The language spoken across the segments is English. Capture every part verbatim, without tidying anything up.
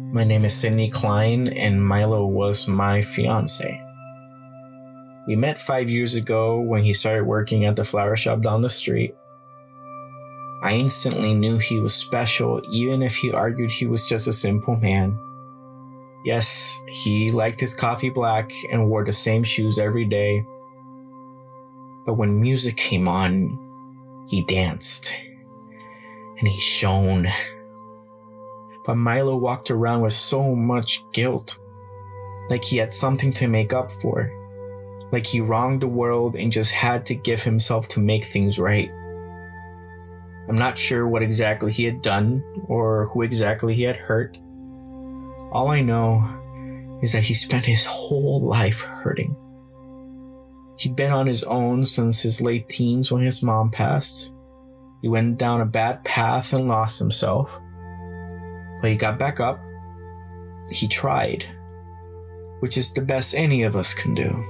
My name is Sydney Klein, and Milo was my fiance. We met five years ago when he started working at the flower shop down the street. I instantly knew he was special, even if he argued he was just a simple man. Yes, he liked his coffee black and wore the same shoes every day. But when music came on, he danced. And he shone. But Milo walked around with so much guilt. Like he had something to make up for. Like he wronged the world and just had to give himself to make things right. I'm not sure what exactly he had done or who exactly he had hurt. All I know is that he spent his whole life hurting. He'd been on his own since his late teens when his mom passed. He went down a bad path and lost himself. But he got back up. He tried, which is the best any of us can do.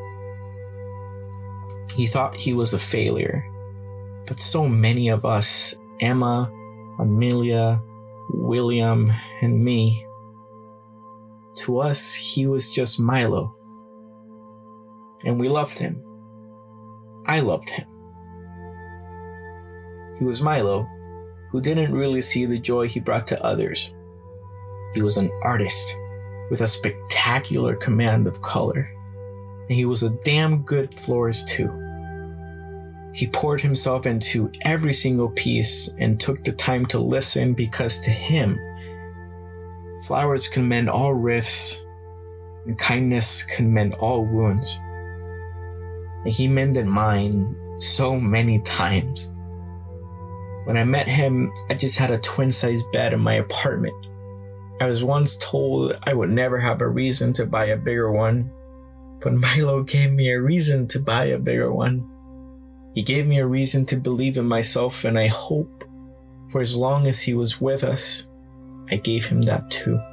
He thought he was a failure, but so many of us, Emma, Amelia, William, and me, to us, he was just Milo. And we loved him. I loved him. He was Milo, who didn't really see the joy he brought to others. He was an artist with a spectacular command of color. And he was a damn good florist too. He poured himself into every single piece and took the time to listen because to him, flowers can mend all rifts and kindness can mend all wounds. And he mended mine so many times. When I met him, I just had a twin-size bed in my apartment. I was once told I would never have a reason to buy a bigger one, but Milo gave me a reason to buy a bigger one. He gave me a reason to believe in myself, and I hope, for as long as he was with us, I gave him that too.